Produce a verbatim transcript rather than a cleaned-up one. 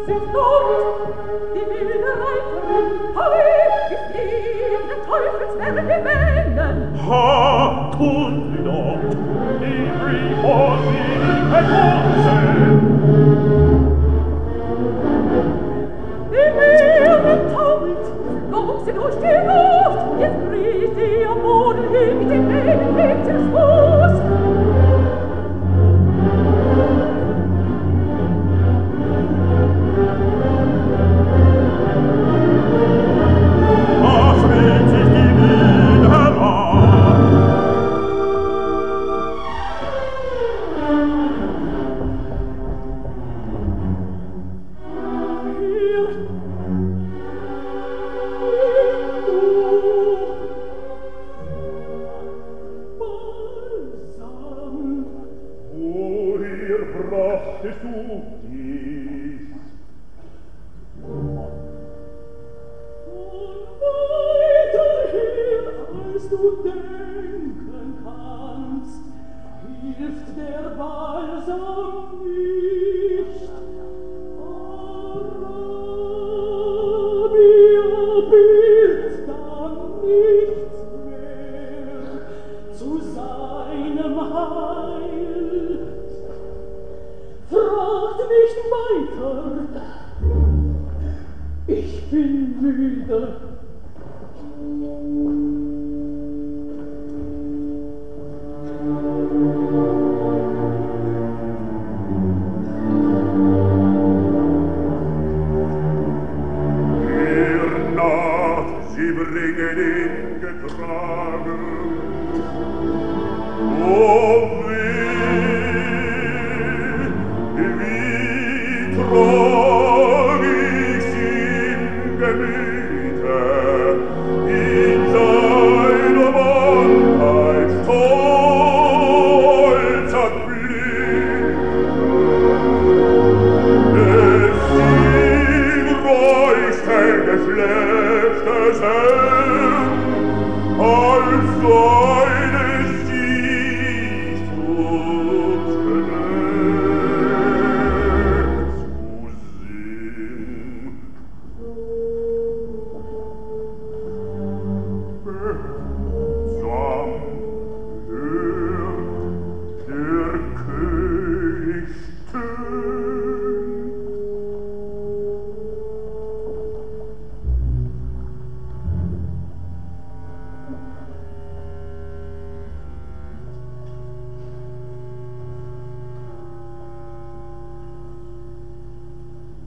sind dort die wilde Reiterin, hei, ist ihm der Teufelsberg gemennen. Ha, tun sie dort, die Briefosinen verkürzen. Die Meere taumelt, flog sie durch die Luft, jetzt bricht sie am Boden hin, mit dem Leben hebt sie Fuß. Da schwingt sich die Winde heran. Hier, Balsam, Woher brachtest du dies? und weiter hier, als du denken kannst, hilft der Balsam nicht. Arabia bildet dann nichts mehr zu seinem Heil. Fragt nicht weiter, ich bin müde.